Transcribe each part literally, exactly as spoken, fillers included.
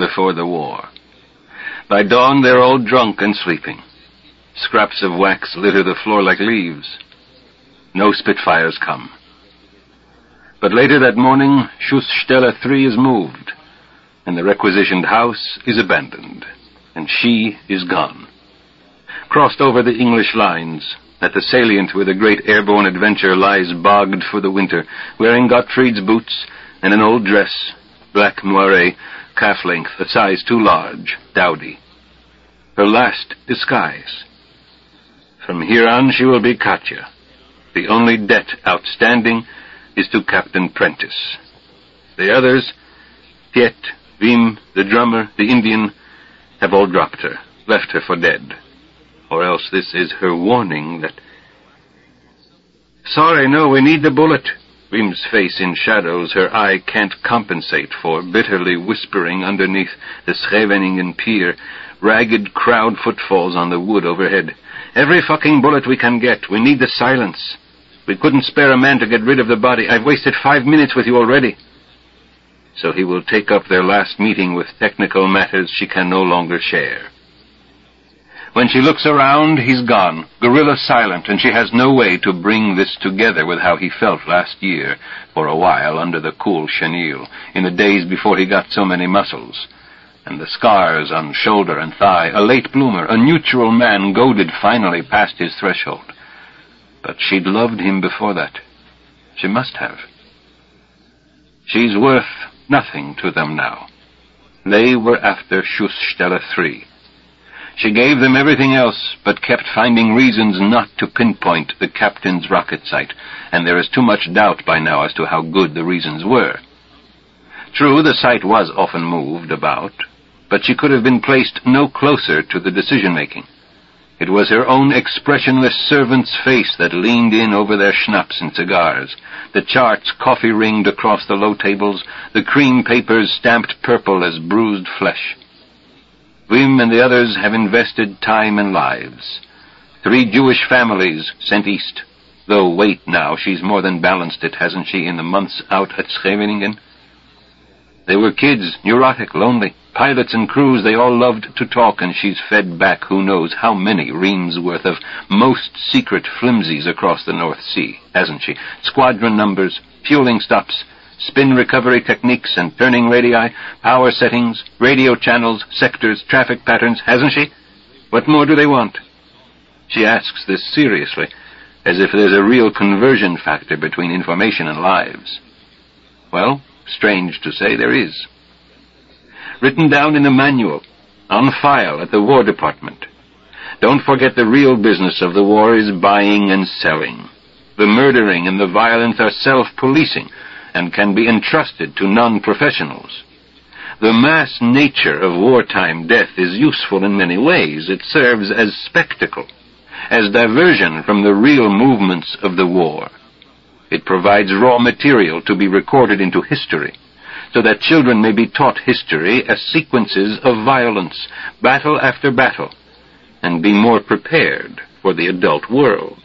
before the war. By dawn, they're all drunk and sleeping. Scraps of wax litter the floor like leaves. No Spitfires come. But later that morning, Schussstelle three is moved, and the requisitioned house is abandoned, and she is gone. Crossed over the English lines, at the salient where the great airborne adventure lies bogged for the winter, wearing Gottfried's boots and an old dress, black moiré, calf-length, a size too large, dowdy. Her last disguise. From here on she will be Katya. The only debt outstanding is to Captain Prentice. The others, Piet, Wim, the drummer, the Indian, have all dropped her, left her for dead. Or else this is her warning that... Sorry, no, we need the bullet. Wim's face in shadows, her eye can't compensate for, bitterly whispering underneath the Scheveningen pier, ragged crowd footfalls on the wood overhead. Every fucking bullet we can get. We need the silence. We couldn't spare a man to get rid of the body. I've wasted five minutes with you already. So he will take up their last meeting with technical matters she can no longer share. When she looks around, he's gone, gorilla silent, and she has no way to bring this together with how he felt last year, for a while under the cool chenille, in the days before he got so many muscles. And the scars on shoulder and thigh, a late bloomer, a neutral man goaded finally past his threshold. But she'd loved him before that. She must have. She's worth nothing to them now. They were after Schussstelle three. She gave them everything else, but kept finding reasons not to pinpoint the captain's rocket site, and there is too much doubt by now as to how good the reasons were. True, the site was often moved about, but she could have been placed no closer to the decision-making. It was her own expressionless servant's face that leaned in over their schnapps and cigars, the charts coffee-ringed across the low tables, the cream papers stamped purple as bruised flesh. Wim and the others have invested time and lives. Three Jewish families sent east, though wait now, she's more than balanced it, hasn't she, in the months out at Scheveningen? They were kids, neurotic, lonely, pilots and crews, they all loved to talk, and she's fed back who knows how many reams worth of most secret flimsies across the North Sea, hasn't she? Squadron numbers, fueling stops, spin recovery techniques and turning radii, power settings, radio channels, sectors, traffic patterns, hasn't she? What more do they want? She asks this seriously, as if there's a real conversion factor between information and lives. Well, strange to say, there is. Written down in a manual, on file at the War Department. Don't forget the real business of the war is buying and selling. The murdering and the violence are self-policing, and can be entrusted to non-professionals. The mass nature of wartime death is useful in many ways. It serves as spectacle, as diversion from the real movements of the war. It provides raw material to be recorded into history, so that children may be taught history as sequences of violence, battle after battle, and be more prepared for the adult world.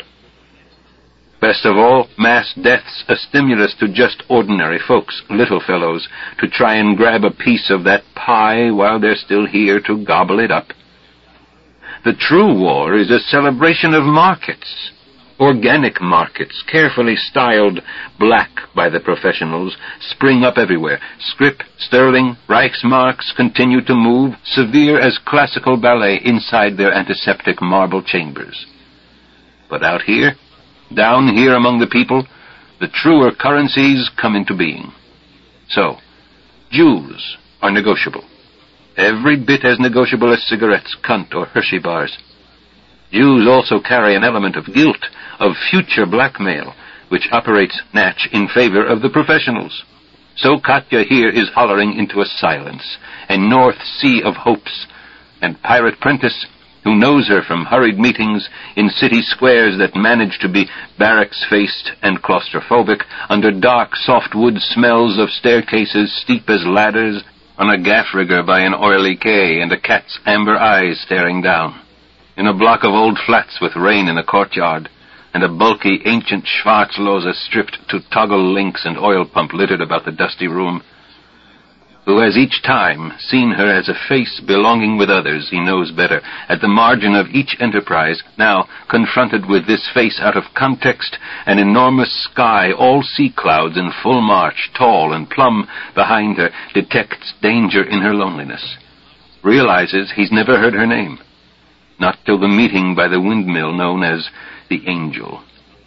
Best of all, mass death's a stimulus to just ordinary folks, little fellows, to try and grab a piece of that pie while they're still here to gobble it up. The true war is a celebration of markets, organic markets, carefully styled black by the professionals, spring up everywhere. Scrip, sterling, Reichsmarks continue to move, severe as classical ballet inside their antiseptic marble chambers. But out here, down here among the people, the truer currencies come into being. So, Jews are negotiable. Every bit as negotiable as cigarettes, Kunt, or Hershey bars. Jews also carry an element of guilt, of future blackmail, which operates, natch, in favor of the professionals. So Katya here is hollering into a silence, a North Sea of hopes, and Pirate Prentice, who knows her from hurried meetings in city squares that manage to be barracks-faced and claustrophobic, under dark, soft-wood smells of staircases steep as ladders, on a gaff-rigger by an oily quay, and a cat's amber eyes staring down, in a block of old flats with rain in a courtyard, and a bulky, ancient Schwarzlose stripped to toggle links and oil pump littered about the dusty room. who has each time seen her as a face belonging with others he knows better, at the margin of each enterprise, now, confronted with this face out of context, an enormous sky, all sea clouds in full march, tall and plumb behind her, detects danger in her loneliness, realizes he's never heard her name, not till the meeting by the windmill known as the Angel.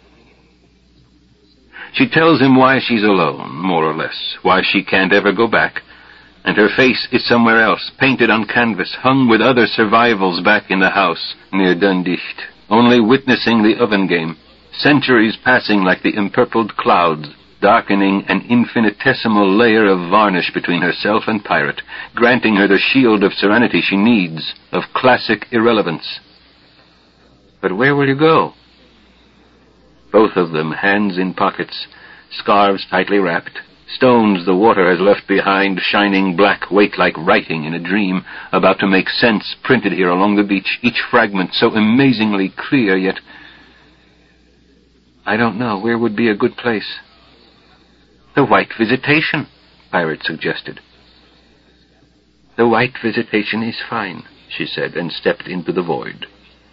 She tells him why she's alone, more or less, why she can't ever go back, and her face is somewhere else, painted on canvas, hung with other survivals back in the house near Dundicht, only witnessing the oven game, centuries passing like the empurpled clouds, darkening an infinitesimal layer of varnish between herself and Pirate, granting her the shield of serenity she needs, of classic irrelevance. But where will you go? Both of them, hands in pockets, scarves tightly wrapped, stones the water has left behind, shining black weight like writing in a dream, about to make sense printed here along the beach, each fragment so amazingly clear, yet... I don't know. Where would be a good place? The White Visitation, Pirate suggested. The White Visitation is fine, she said, and stepped into the void.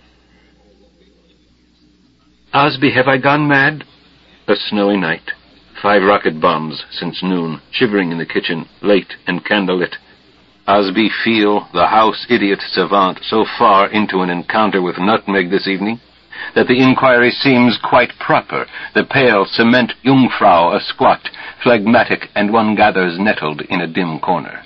Osby, have I gone mad? A snowy night. Five rocket bombs since noon, shivering in the kitchen, late and candlelit. Osby feel, the house idiot savant, so far into an encounter with Nutmeg this evening, that the inquiry seems quite proper, the pale cement Jungfrau a squat, phlegmatic, and one gathers nettled in a dim corner.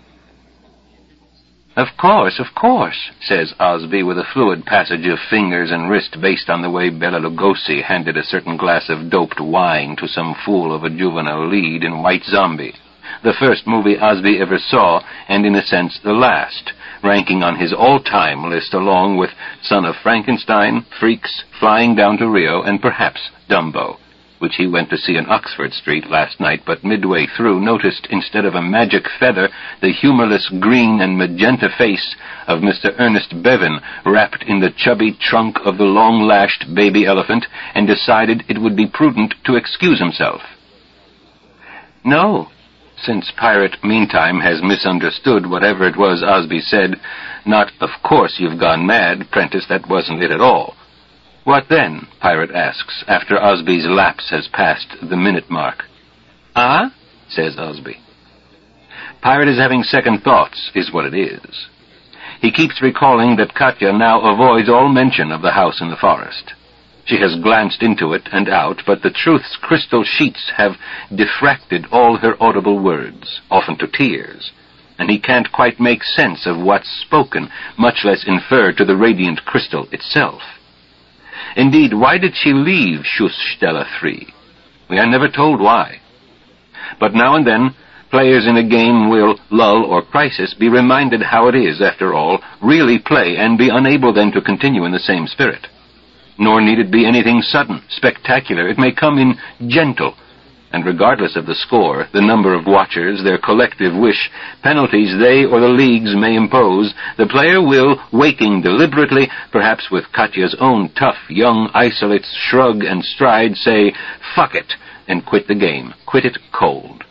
Of course, of course, says Osby with a fluid passage of fingers and wrist based on the way Bela Lugosi handed a certain glass of doped wine to some fool of a juvenile lead in White Zombie, the first movie Osby ever saw, and in a sense the last, ranking on his all-time list along with Son of Frankenstein, Freaks, Flying Down to Rio, and perhaps Dumbo, which he went to see in Oxford Street last night, but midway through noticed, instead of a magic feather, the humorless green and magenta face of Mister Ernest Bevin wrapped in the chubby trunk of the long-lashed baby elephant, and decided it would be prudent to excuse himself. No, since Pirate meantime has misunderstood whatever it was Osby said, not, of course you've gone mad, Prentice, that wasn't it at all. What then? Pirate asks, after Osby's lapse has passed the minute mark. Ah? Says Osby. Pirate is having second thoughts, is what it is. He keeps recalling that Katya now avoids all mention of the house in the forest. She has glanced into it and out, but the truth's crystal sheets have diffracted all her audible words, often to tears, and he can't quite make sense of what's spoken, much less infer to the radiant crystal itself. Indeed, why did she leave Schussstelle three? We are never told why. But now and then, players in a game will, lull or crisis, be reminded how it is, after all, really play and be unable then to continue in the same spirit. Nor need it be anything sudden, spectacular. It may come in gentle, and regardless of the score, the number of watchers, their collective wish, penalties they or the leagues may impose, the player will, waking deliberately, perhaps with Katya's own tough young isolate's shrug and stride, say, "Fuck it," and quit the game, quit it cold.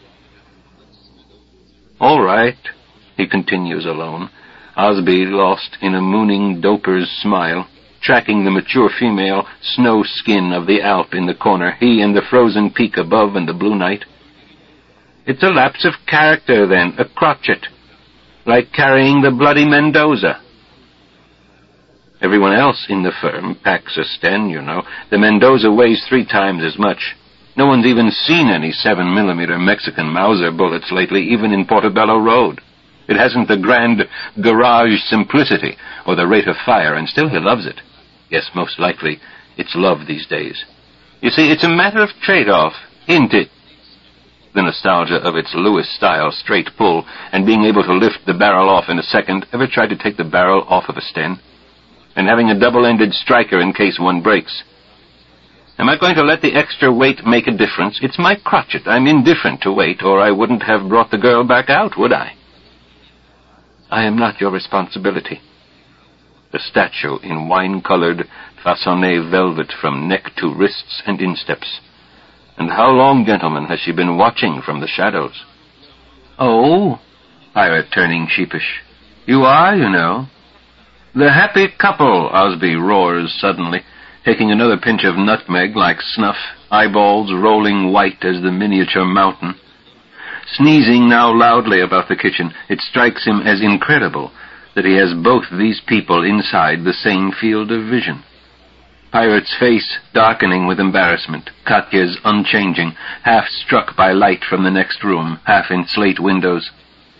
All right, he continues alone, Osby lost in a mooning doper's smile, tracking the mature female snow skin of the Alp in the corner, he and the frozen peak above and the blue night. It's a lapse of character, then, a crotchet, like carrying the bloody Mendoza. Everyone else in the firm packs a Sten, you know. The Mendoza weighs three times as much. No one's even seen any seven millimeter Mexican Mauser bullets lately, even in Portobello Road. It hasn't the grand garage simplicity or the rate of fire, and still he loves it. Yes, most likely, it's love these days. You see, it's a matter of trade-off, isn't it? The nostalgia of its Lewis-style straight pull, and being able to lift the barrel off in a second. Ever tried to take the barrel off of a Sten? And having a double-ended striker in case one breaks. Am I going to let the extra weight make a difference? It's my crotchet. I'm indifferent to weight, or I wouldn't have brought the girl back out, would I? I am not your responsibility. The statue in wine-colored, façonné velvet from neck to wrists and insteps. And how long, gentlemen, has she been watching from the shadows? Oh, Pirate turning sheepish. You are, you know. The happy couple, Osby roars suddenly, taking another pinch of nutmeg like snuff, eyeballs rolling white as the miniature mountain. Sneezing now loudly about the kitchen, it strikes him as incredible that he has both these people inside the same field of vision. Pirate's face darkening with embarrassment, Katya's unchanging, half struck by light from the next room, half in slate windows.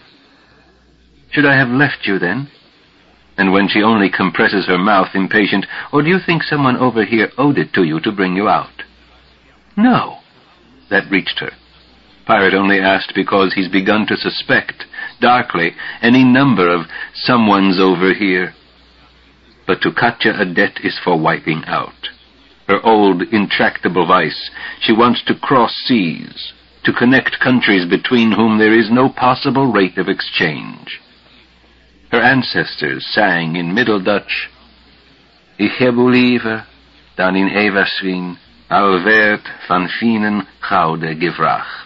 Should I have left you then? And when she only compresses her mouth, impatient, or do you think someone over here owed it to you to bring you out? No. That reached her. Pirate only asked because he's begun to suspect, darkly, any number of someone's over here. But to Katya a debt is for wiping out. Her old, intractable vice. She wants to cross seas, to connect countries between whom there is no possible rate of exchange. Her ancestors sang in Middle Dutch, Ich heb u liever dan in Everswien, al werd van finen gouden gevraagd.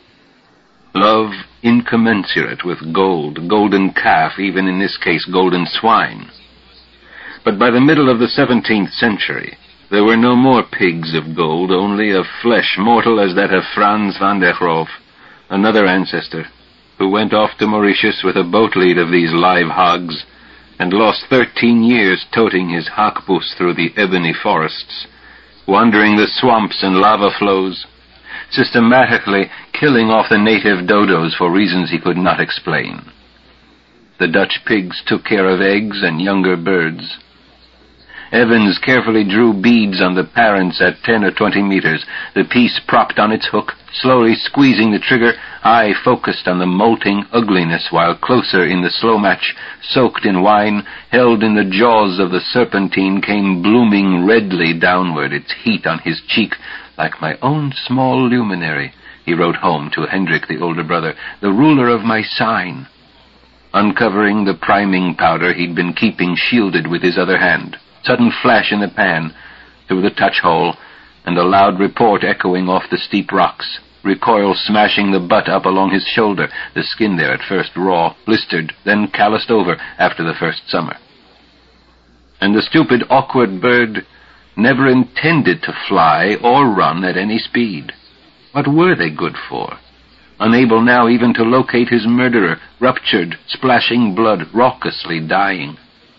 Love incommensurate with gold, golden calf, even in this case golden swine. But by the middle of the seventeenth century, there were no more pigs of gold, only of flesh mortal as that of Frans van der Groof, another ancestor, who went off to Mauritius with a boat lead of these live hogs, and lost thirteen years toting his haakboes through the ebony forests, wandering the swamps and lava flows, systematically killing off the native dodos for reasons he could not explain. The Dutch pigs took care of eggs and younger birds. Evans carefully drew beads on the parents at ten or twenty meters, the piece propped on its hook, slowly squeezing the trigger, eye focused on the molting ugliness, while closer in the slow match, soaked in wine, held in the jaws of the serpentine, came blooming redly downward, its heat on his cheek, like my own small luminary, he wrote home to Hendrik, the older brother, the ruler of my sign, uncovering the priming powder he'd been keeping shielded with his other hand. Sudden flash in the pan, through the touch hole, and a loud report echoing off the steep rocks, recoil smashing the butt up along his shoulder, the skin there at first raw, blistered, then calloused over after the first summer. And the stupid, awkward bird never intended to fly or run at any speed. What were they good for? Unable now even to locate his murderer, ruptured, splashing blood, raucously dying.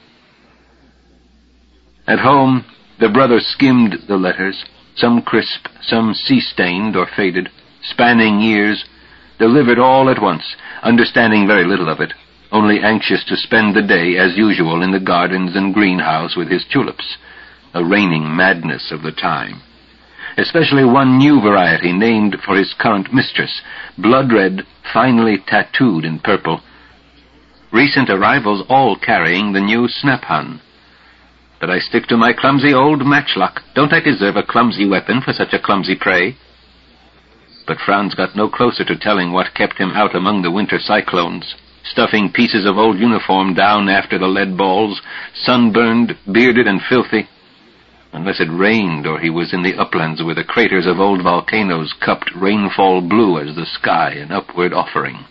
At home, the brother skimmed the letters, some crisp, some sea-stained or faded, spanning years, delivered all at once, understanding very little of it, only anxious to spend the day as usual in the gardens and greenhouse with his tulips, a reigning madness of the time. Especially one new variety named for his current mistress, blood-red, finely tattooed in purple. Recent arrivals all carrying the new snap-hun. But I stick to my clumsy old matchlock. Don't I deserve a clumsy weapon for such a clumsy prey? But Franz got no closer to telling what kept him out among the winter cyclones, stuffing pieces of old uniform down after the lead balls, sunburned, bearded, and filthy, unless it rained or he was in the uplands where the craters of old volcanoes cupped rainfall blue as the sky, an upward offering.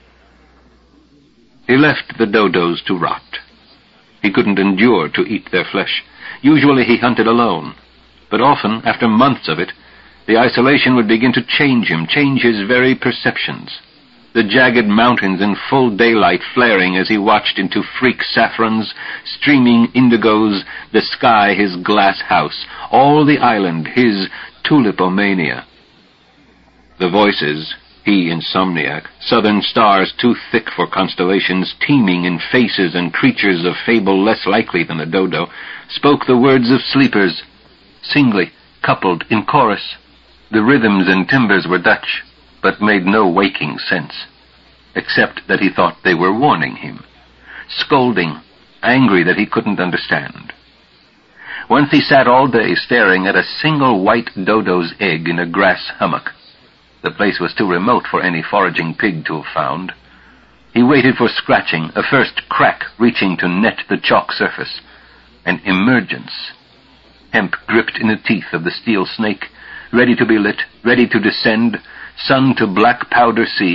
He left the dodos to rot. He couldn't endure to eat their flesh. Usually he hunted alone, but often, after months of it, the isolation would begin to change him, change his very perceptions. The jagged mountains in full daylight flaring as he watched into freak saffrons, streaming indigos, the sky his glass house, all the island his tulipomania. The voices, he insomniac, southern stars too thick for constellations, teeming in faces and creatures of fable less likely than the dodo, spoke the words of sleepers, singly, coupled, in chorus. The rhythms and timbres were Dutch, but made no waking sense, except that he thought they were warning him, scolding, angry that he couldn't understand. Once he sat all day staring at a single white dodo's egg in a grass hummock. The place was too remote for any foraging pig to have found. He waited for scratching, a first crack reaching to net the chalk surface. An emergence. Hemp gripped in the teeth of the steel snake, ready to be lit, ready to descend, sun to black powder sea,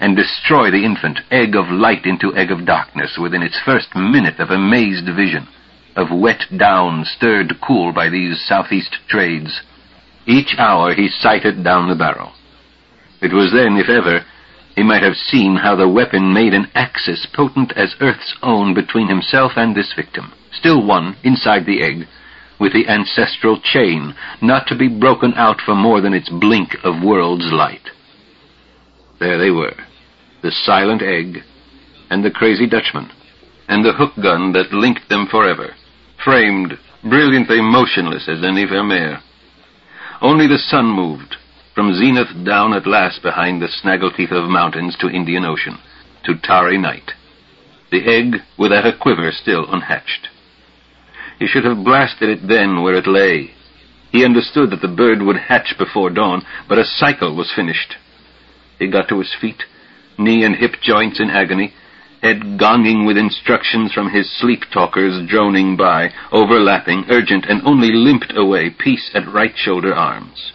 and destroy the infant, egg of light into egg of darkness, within its first minute of amazed vision, of wet down stirred cool by these southeast trades. Each hour he sighted down the barrel. It was then, if ever, he might have seen how the weapon made an axis potent as Earth's own between himself and this victim, still one inside the egg, with the ancestral chain, not to be broken out for more than its blink of world's light. There they were, the silent egg, and the crazy Dutchman, and the hook gun that linked them forever, framed, brilliantly motionless as any Vermeer. Only the sun moved, from zenith down at last behind the snaggleteeth of mountains to Indian Ocean, to tarry night. The egg without a quiver still unhatched. He should have blasted it then where it lay. He understood that the bird would hatch before dawn, but a cycle was finished. He got to his feet, knee and hip joints in agony, head gonging with instructions from his sleep-talkers droning by, overlapping, urgent, and only limped away, peace at right shoulder arms.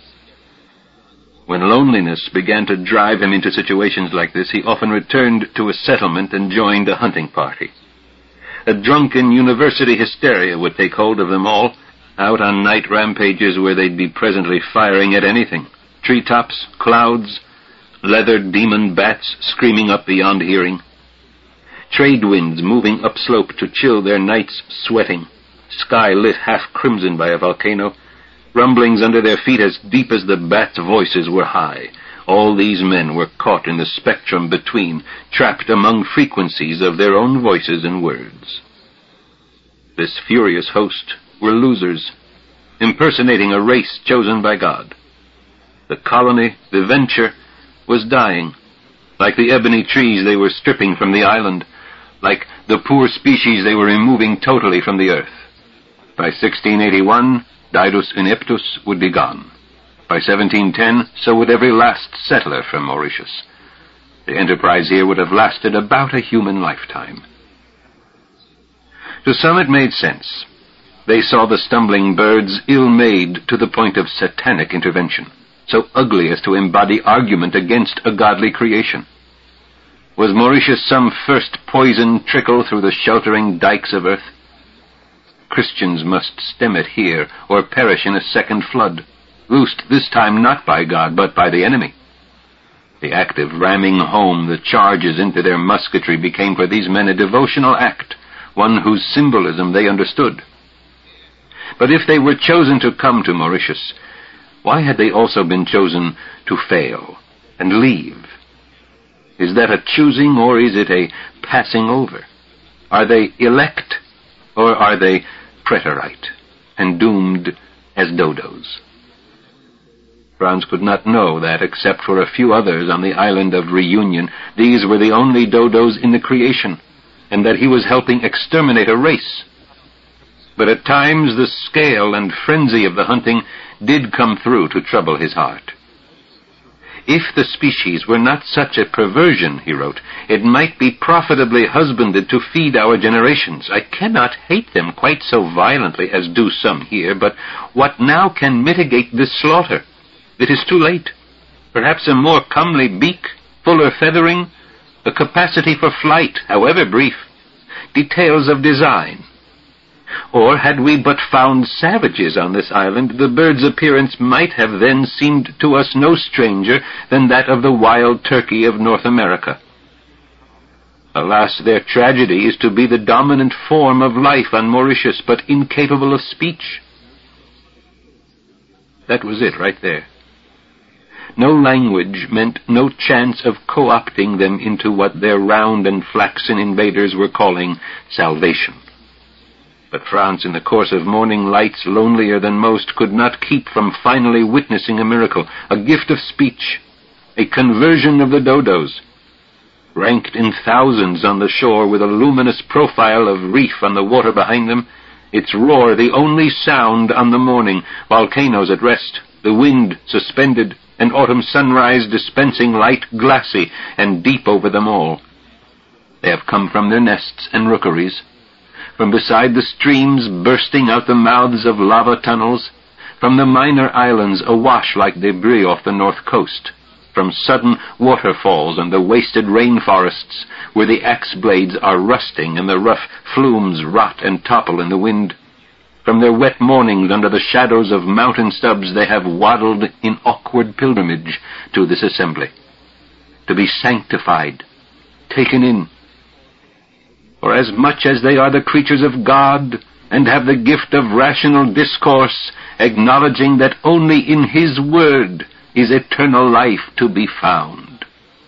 When loneliness began to drive him into situations like this, he often returned to a settlement and joined a hunting party. A drunken university hysteria would take hold of them all, out on night rampages where they'd be presently firing at anything. Treetops, clouds, leathered demon bats screaming up beyond hearing. Trade winds moving upslope to chill their nights sweating, sky lit half crimson by a volcano, rumblings under their feet as deep as the bats' voices were high. All these men were caught in the spectrum between, trapped among frequencies of their own voices and words. This furious host were losers, impersonating a race chosen by God. The colony, the venture, was dying, like the ebony trees they were stripping from the island, like the poor species they were removing totally from the earth. By sixteen eighty-one, Didus Ineptus would be gone. By seventeen ten, so would every last settler from Mauritius. The enterprise here would have lasted about a human lifetime. To some it made sense. They saw the stumbling birds ill-made to the point of satanic intervention, so ugly as to embody argument against a godly creation. Was Mauritius some first poison trickle through the sheltering dikes of earth? Christians must stem it here, or perish in a second flood, loosed this time not by God, but by the enemy. The act of ramming home the charges into their musketry became for these men a devotional act, one whose symbolism they understood. But if they were chosen to come to Mauritius, why had they also been chosen to fail and leave? Is that a choosing, or is it a passing over? Are they elect, or are they preterite, and doomed as dodos? Franz could not know that, except for a few others on the island of Reunion, these were the only dodos in the creation, and that he was helping exterminate a race. But at times the scale and frenzy of the hunting did come through to trouble his heart. If the species were not such a perversion, he wrote, it might be profitably husbanded to feed our generations. I cannot hate them quite so violently as do some here, but what now can mitigate this slaughter? It is too late. Perhaps a more comely beak, fuller feathering, a capacity for flight, however brief, details of design. Or had we but found savages on this island, the bird's appearance might have then seemed to us no stranger than that of the wild turkey of North America. Alas, their tragedy is to be the dominant form of life on Mauritius, but incapable of speech. That was it right there. No language meant no chance of co-opting them into what their round and flaxen invaders were calling salvation. But Franz, in the course of morning lights lonelier than most, could not keep from finally witnessing a miracle, a gift of speech, a conversion of the dodos. Ranked in thousands on the shore with a luminous profile of reef on the water behind them, its roar the only sound on the morning, volcanoes at rest, the wind suspended, and autumn sunrise dispensing light glassy and deep over them all. They have come from their nests and rookeries, from beside the streams bursting out the mouths of lava tunnels, from the minor islands awash like debris off the north coast, from sudden waterfalls and the wasted rainforests where the axe blades are rusting and the rough flumes rot and topple in the wind. From their wet mornings under the shadows of mountain stubs they have waddled in awkward pilgrimage to this assembly, to be sanctified, taken in. For as much as they are the creatures of God, and have the gift of rational discourse, acknowledging that only in His Word is eternal life to be found.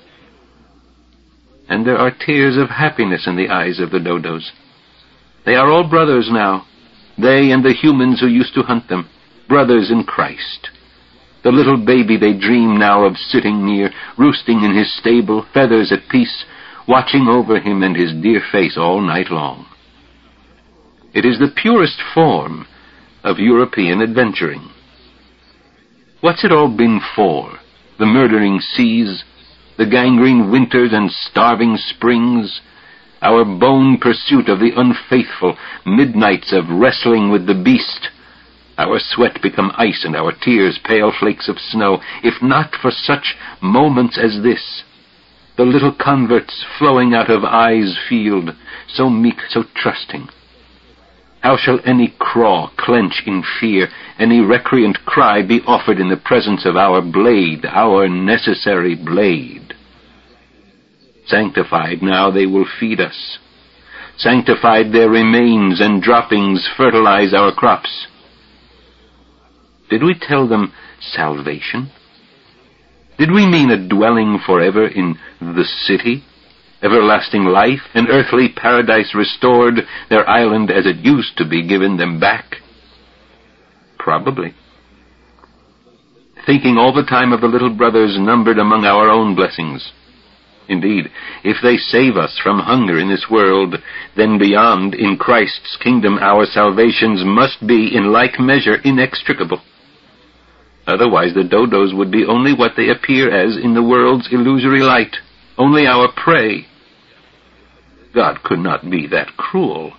And there are tears of happiness in the eyes of the dodos. They are all brothers now, they and the humans who used to hunt them, brothers in Christ. The little baby they dream now of sitting near, roosting in his stable, feathers at peace, watching over him and his dear face all night long. It is the purest form of European adventuring. What's it all been for? The murdering seas, the gangrene winters and starving springs, our bone pursuit of the unfaithful, midnights of wrestling with the beast, our sweat become ice and our tears pale flakes of snow, if not for such moments as this, the little converts flowing out of eyes' field, so meek, so trusting. How shall any craw clench in fear, any recreant cry be offered in the presence of our blade, our necessary blade? Sanctified now they will feed us. Sanctified their remains and droppings fertilize our crops. Did we tell them salvation? Did we mean a dwelling forever in the city? Everlasting life, an earthly paradise restored, their island as it used to be given them back? Probably. Thinking all the time of the little brothers numbered among our own blessings. Indeed, if they save us from hunger in this world, then beyond, in Christ's kingdom, our salvations must be in like measure inextricable. Otherwise the dodos would be only what they appear as in the world's illusory light, only our prey. God could not be that cruel.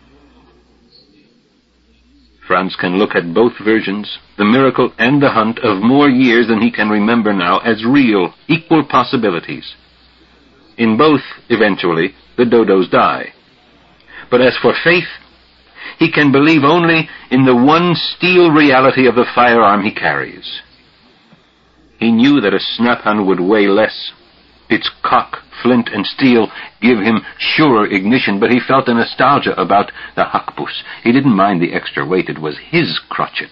Franz can look at both versions, the miracle and the hunt of more years than he can remember now, as real, equal possibilities. In both, eventually, the dodos die. But as for faith, he can believe only in the one steel reality of the firearm he carries. He knew that a snap-on would weigh less. Its cock, flint, and steel give him surer ignition, but he felt a nostalgia about the Hackbus. He didn't mind the extra weight. It was his crotchet.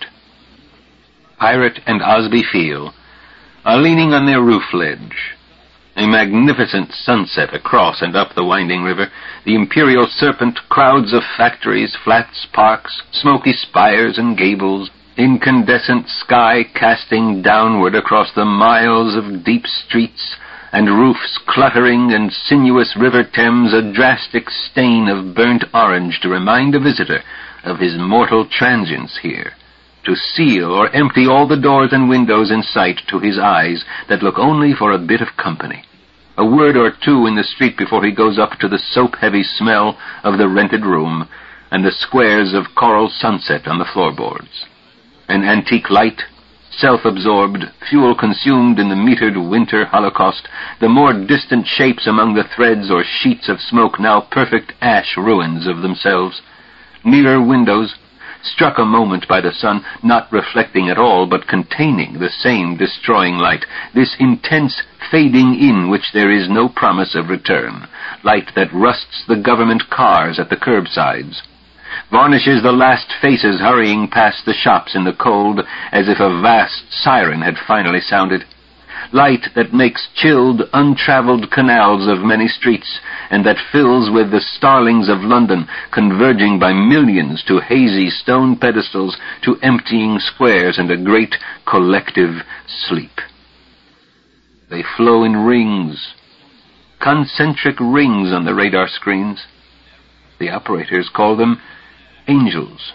Pirate and Osby Field are leaning on their roof ledge. A magnificent sunset across and up the winding river, the imperial serpent, crowds of factories, flats, parks, smoky spires and gables, incandescent sky casting downward across the miles of deep streets, and roofs cluttering, and sinuous river Thames a drastic stain of burnt orange to remind a visitor of his mortal transience here, to seal or empty all the doors and windows in sight to his eyes that look only for a bit of company, a word or two in the street before he goes up to the soap-heavy smell of the rented room and the squares of coral sunset on the floorboards. An antique light, self-absorbed, fuel-consumed in the metered winter holocaust, the more distant shapes among the threads or sheets of smoke now perfect ash ruins of themselves. Nearer windows, struck a moment by the sun, not reflecting at all, but containing the same destroying light, this intense fading in which there is no promise of return, light that rusts the government cars at the curbsides, varnishes the last faces hurrying past the shops in the cold as if a vast siren had finally sounded, light that makes chilled, untraveled canals of many streets, and that fills with the starlings of London, converging by millions to hazy stone pedestals, to emptying squares and a great collective sleep. They flow in rings, concentric rings on the radar screens. The operators call them angels.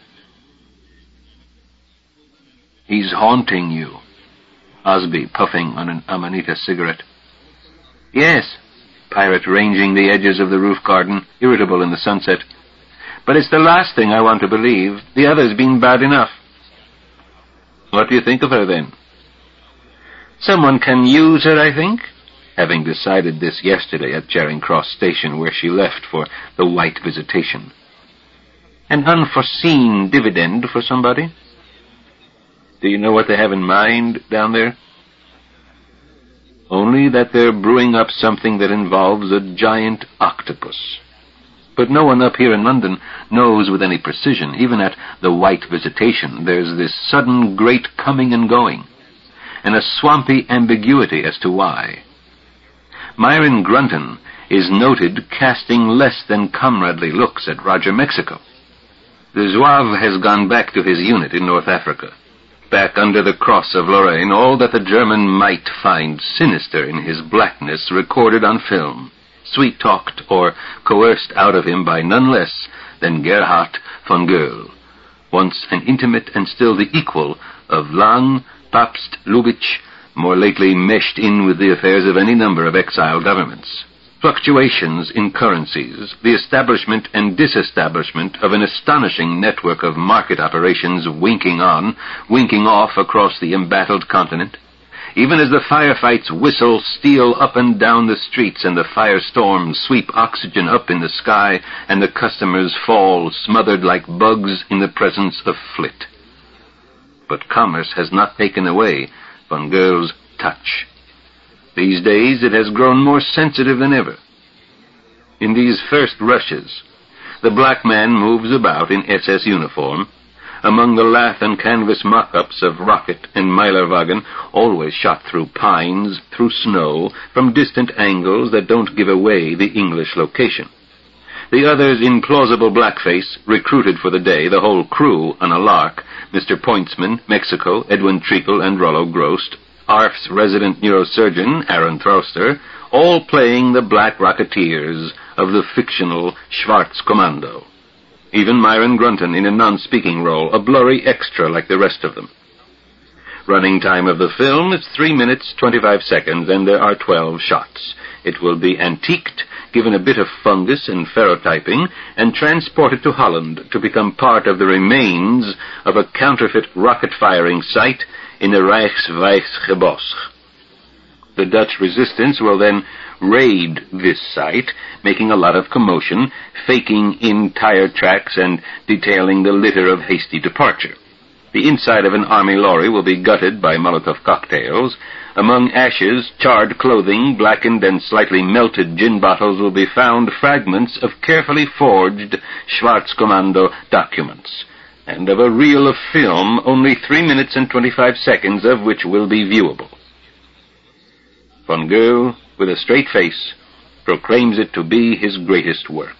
He's haunting you. Osby, puffing on an Amanita cigarette. Yes, Pirate, ranging the edges of the roof garden, irritable in the sunset. But it's the last thing I want to believe. The other's been bad enough. What do you think of her, then? Someone can use her, I think, having decided this yesterday at Charing Cross Station, where she left for the White Visitation. An unforeseen dividend for somebody? Do you know what they have in mind down there? Only that they're brewing up something that involves a giant octopus. But no one up here in London knows with any precision. Even at the White Visitation, there's this sudden great coming and going, and a swampy ambiguity as to why. Myron Grunton is noted casting less than comradely looks at Roger Mexico. The Zouave has gone back to his unit in North Africa, back under the cross of Lorraine, all that the German might find sinister in his blackness recorded on film, sweet-talked or coerced out of him by none less than Gerhard von Goerl, once an intimate and still the equal of Lang, Pabst, Lubitsch, more lately meshed in with the affairs of any number of exile governments. Fluctuations in currencies, the establishment and disestablishment of an astonishing network of market operations winking on, winking off across the embattled continent. Even as the firefights whistle steel up and down the streets and the firestorms sweep oxygen up in the sky and the customers fall smothered like bugs in the presence of flit. But commerce has not taken away von Goerl's touch. These days it has grown more sensitive than ever. In these first rushes, the black man moves about in S S uniform, among the lath and canvas mock-ups of rocket and Meilerwagen, always shot through pines, through snow, from distant angles that don't give away the English location. The others in plausible blackface, recruited for the day, the whole crew on a lark, Mister Pointsman, Mexico, Edwin Treacle, and Rollo Grost, A R F's resident neurosurgeon, Aaron Thrauster, all playing the black rocketeers of the fictional Schwarzkommando. Even Myron Grunton in a non-speaking role, a blurry extra like the rest of them. Running time of the film is three minutes, twenty-five seconds, and there are twelve shots. It will be antiqued, given a bit of fungus and ferrotyping, and transported to Holland to become part of the remains of a counterfeit rocket-firing site in the Rijksweisgebosg. The Dutch resistance will then raid this site, making a lot of commotion, faking in tire tracks and detailing the litter of hasty departure. The inside of an army lorry will be gutted by Molotov cocktails. Among ashes, charred clothing, blackened and slightly melted gin bottles will be found fragments of carefully forged Schwarzkommando documents, and of a reel of film only three minutes and twenty-five seconds of which will be viewable. Von Goerl, with a straight face, proclaims it to be his greatest work.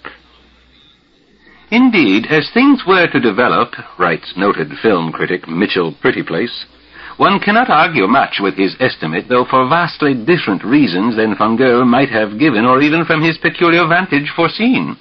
Indeed, as things were to develop, writes noted film critic Mitchell Prettyplace, one cannot argue much with his estimate, though for vastly different reasons than von Goerl might have given, or even from his peculiar vantage foreseen.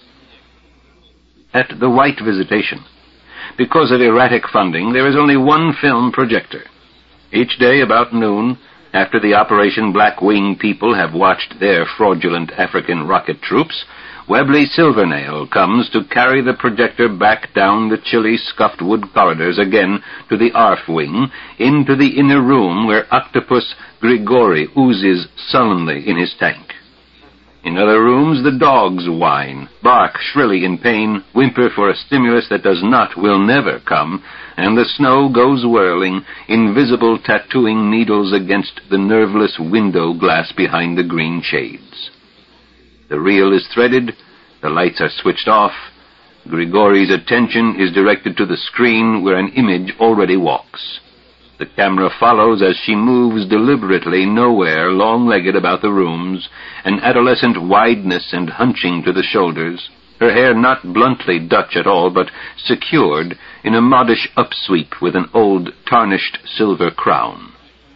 At the White Visitation, because of erratic funding, there is only one film projector. Each day about noon, after the Operation Black Wing people have watched their fraudulent African rocket troops, Webley Silvernail comes to carry the projector back down the chilly, scuffed wood corridors again to the A R F wing, into the inner room where Octopus Grigori oozes sullenly in his tank. In other rooms the dogs whine, bark shrilly in pain, whimper for a stimulus that does not, will never come, and the snow goes whirling, invisible tattooing needles against the nerveless window glass behind the green shades. The reel is threaded, the lights are switched off, Grigori's attention is directed to the screen where an image already walks. The camera follows as she moves deliberately nowhere, long-legged about the rooms, an adolescent wideness and hunching to the shoulders, her hair not bluntly Dutch at all, but secured in a modish upsweep with an old tarnished silver crown.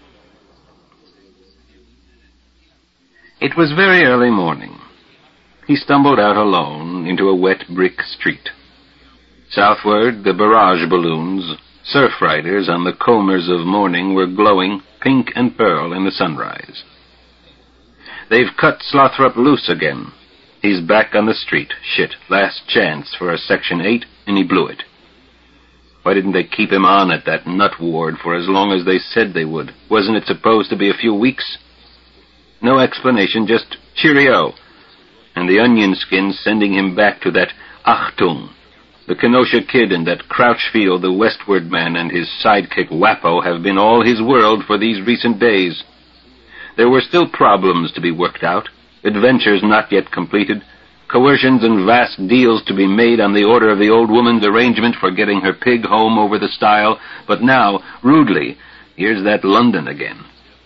It was very early morning. He stumbled out alone into a wet brick street. Southward, the barrage balloons, surf riders on the combers of morning, were glowing pink and pearl in the sunrise. They've cut Slothrop loose again. He's back on the street. Shit, last chance for a Section eight, and he blew it. Why didn't they keep him on at that nut ward for as long as they said they would? Wasn't it supposed to be a few weeks? No explanation, just cheerio. And the onion skin sending him back to that Achtung. The Kenosha Kid and that Crouchfield, the westward man, and his sidekick Wappo have been all his world for these recent days. There were still problems to be worked out, adventures not yet completed, coercions and vast deals to be made on the order of the old woman's arrangement for getting her pig home over the stile, but now, rudely, here's that London again.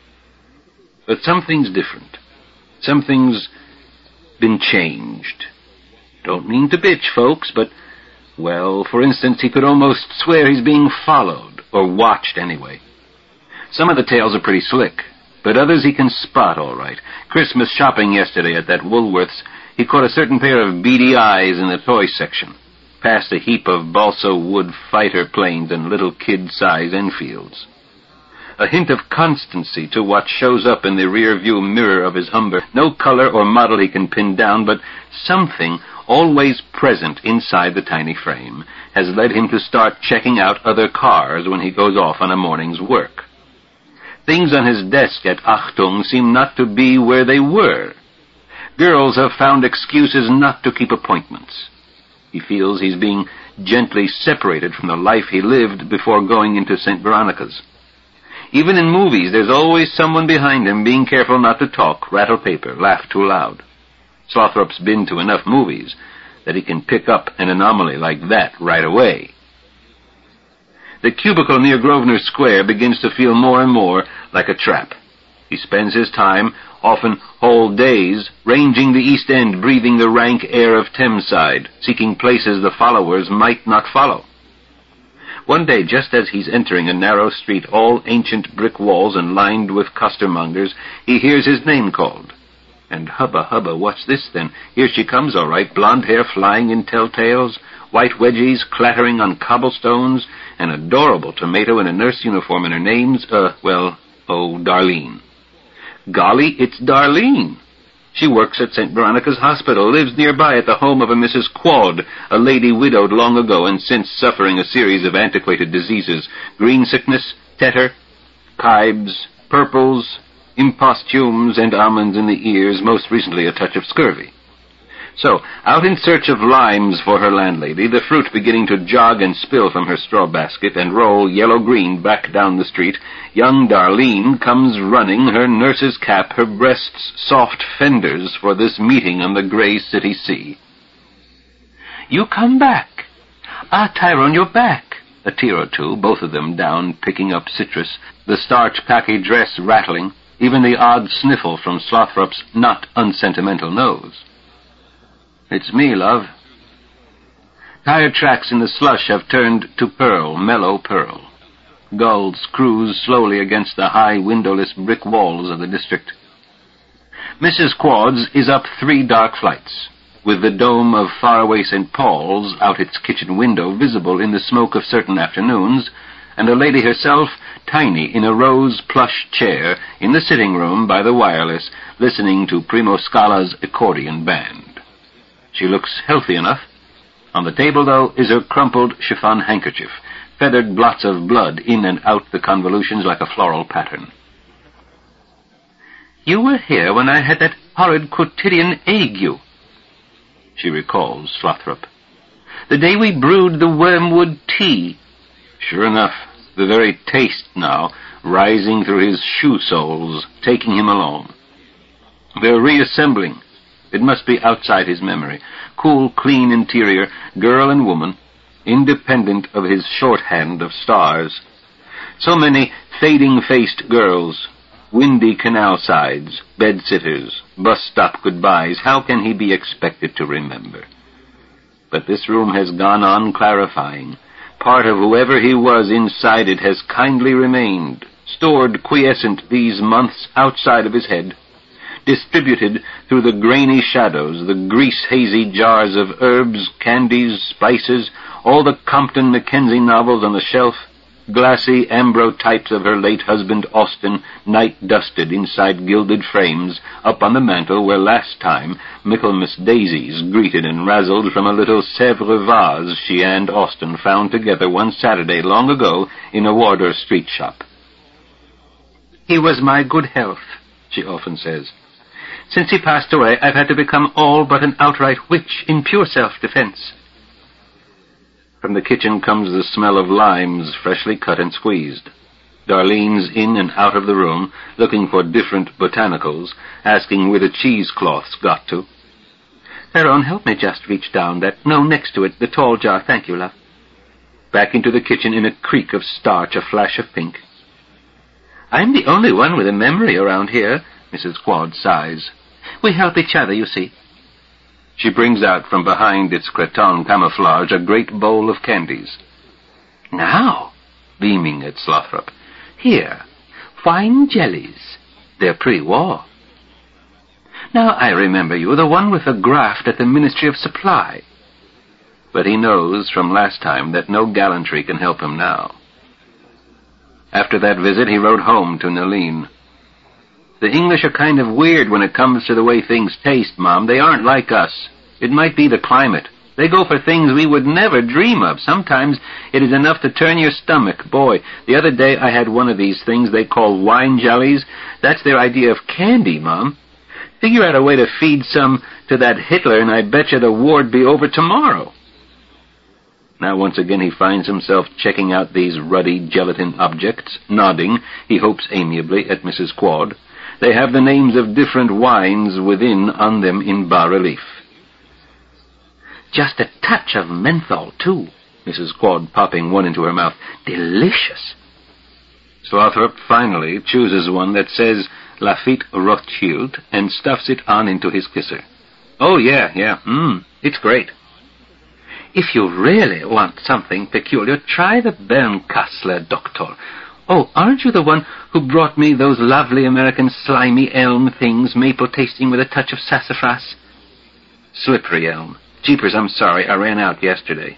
But something's different. Something's been changed. Don't mean to bitch, folks, but, well, for instance, he could almost swear he's being followed, or watched anyway. Some of the tales are pretty slick, but others he can spot all right. Christmas shopping yesterday at that Woolworth's, he caught a certain pair of beady eyes in the toy section, past a heap of balsa wood fighter planes and little kid-size Enfields. A hint of constancy to what shows up in the rear-view mirror of his Humber. No color or model he can pin down, but something always present inside the tiny frame has led him to start checking out other cars when he goes off on a morning's work. Things on his desk at Achtung seem not to be where they were. Girls have found excuses not to keep appointments. He feels he's being gently separated from the life he lived before going into Saint Veronica's. Even in movies, there's always someone behind him being careful not to talk, rattle paper, laugh too loud. Slothrop's been to enough movies that he can pick up an anomaly like that right away. The cubicle near Grosvenor Square begins to feel more and more like a trap. He spends his time, often whole days, ranging the East End, breathing the rank air of Thameside, seeking places the followers might not follow. One day, just as he's entering a narrow street, all ancient brick walls and lined with costermongers, he hears his name called. And hubba, hubba, what's this then? Here she comes, all right, blonde hair flying in telltales, white wedgies clattering on cobblestones, an adorable tomato in a nurse uniform, and her name's, uh, well, oh, Darlene. Golly, it's Darlene. She works at Saint Veronica's Hospital, lives nearby at the home of a Missus Quad, a lady widowed long ago and since suffering a series of antiquated diseases, green sickness, tetter, kibes, purples, imposthumes, and almonds in the ears, most recently a touch of scurvy. So, out in search of limes for her landlady, the fruit beginning to jog and spill from her straw basket and roll yellow-green back down the street, young Darlene comes running, her nurse's cap, her breasts soft fenders for this meeting on the grey city sea. "You come back. Ah, Tyrone, you're back." A tear or two, both of them down, picking up citrus, the starch khaki dress rattling, even the odd sniffle from Slothrop's not unsentimental nose. "It's me, love." Tire tracks in the slush have turned to pearl, mellow pearl. Gulls cruise slowly against the high windowless brick walls of the district. Missus Quad's is up three dark flights, with the dome of faraway Saint Paul's out its kitchen window visible in the smoke of certain afternoons, and a lady herself, tiny, in a rose plush chair, in the sitting-room by the wireless, listening to Primo Scala's accordion band. She looks healthy enough. On the table, though, is her crumpled chiffon handkerchief, feathered blots of blood in and out the convolutions like a floral pattern. "You were here when I had that horrid quotidian ague," she recalls Slothrop. "The day we brewed the wormwood tea." Sure enough, the very taste now, rising through his shoe soles, taking him along. They're reassembling. It must be outside his memory. Cool, clean interior, girl and woman, independent of his shorthand of stars. So many fading-faced girls, windy canal sides, bed-sitters, bus-stop goodbyes. How can he be expected to remember? But this room has gone on clarifying. Part of whoever he was inside it has kindly remained, stored quiescent these months outside of his head, distributed through the grainy shadows, the grease-hazy jars of herbs, candies, spices, all the Compton Mackenzie novels on the shelf, glassy ambrotypes of her late husband Austin, night-dusted inside gilded frames, up on the mantel where last time Michaelmas daisies greeted and razzled from a little Sèvres vase she and Austin found together one Saturday long ago in a Wardour Street shop. "He was my good health," she often says. "Since he passed away, I've had to become all but an outright witch in pure self-defense." From the kitchen comes the smell of limes freshly cut and squeezed. Darlene's in and out of the room, looking for different botanicals, asking where the cheesecloths got to. "Tyrone, help me just reach down that, no, next to it, the tall jar, thank you, love." Back into the kitchen in a creak of starch, a flash of pink. "I'm the only one with a memory around here," Missus Quad sighs. "We help each other, you see." She brings out from behind its cretonne camouflage a great bowl of candies. "Now," beaming at Slothrop, "here, fine jellies. They're pre-war. Now I remember you, the one with the graft at the Ministry of Supply." But he knows from last time that no gallantry can help him now. After that visit, he rode home to Nalene. "The English are kind of weird when it comes to the way things taste, Mom. They aren't like us. It might be the climate. They go for things we would never dream of. Sometimes it is enough to turn your stomach. Boy, the other day I had one of these things they call wine jellies. That's their idea of candy, Mom. Figure out a way to feed some to that Hitler, and I bet you the war'd be over tomorrow." Now once again he finds himself checking out these ruddy gelatin objects, nodding, he hopes amiably, at Missus Quad. They have the names of different wines within on them in bas-relief. "Just a touch of menthol, too," Missus Quad popping one into her mouth. "Delicious." Slothrop finally chooses one that says Lafitte Rothschild and stuffs it on into his kisser. "Oh, yeah, yeah, mmm, it's great." "If you really want something peculiar, try the Bernkastler, Doctor. Oh, aren't you the one who brought me those lovely American slimy elm things, maple tasting with a touch of sassafras?" "Slippery elm. Jeepers, I'm sorry, I ran out yesterday."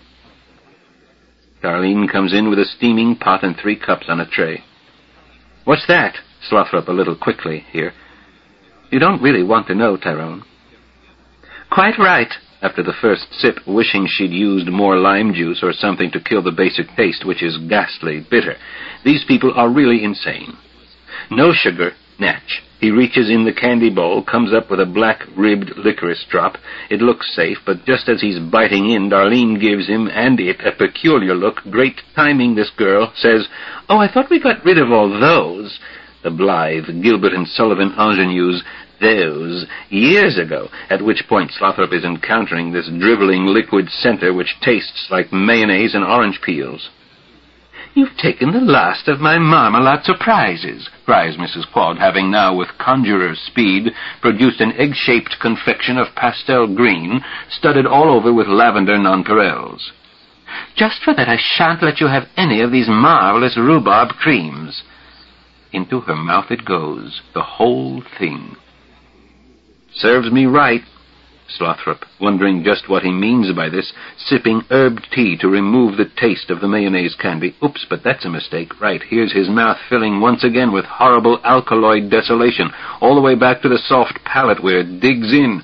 Darlene comes in with a steaming pot and three cups on a tray. "What's that?" Slothrop a little quickly here. "You don't really want to know, Tyrone." "Quite right." After the first sip, wishing she'd used more lime juice or something to kill the basic taste, which is ghastly bitter. These people are really insane. No sugar, natch. He reaches in the candy bowl, comes up with a black-ribbed licorice drop. It looks safe, but just as he's biting in, Darlene gives him and it a peculiar look. Great timing, this girl. Says, "Oh, I thought we got rid of all those." The blithe Gilbert and Sullivan ingenues those years ago, at which point Slothrop is encountering this dribbling liquid center which tastes like mayonnaise and orange peels. "You've taken the last of my marmalade surprises," cries Missus Quad, having now, with conjurer's speed, produced an egg-shaped confection of pastel green, studded all over with lavender nonpareils. "Just for that I shan't let you have any of these marvelous rhubarb creams." Into her mouth it goes, the whole thing. "Serves me right." Slothrop, wondering just what he means by this, sipping herbed tea to remove the taste of the mayonnaise candy. Oops, but that's a mistake. Right, here's his mouth filling once again with horrible alkaloid desolation, all the way back to the soft palate where it digs in.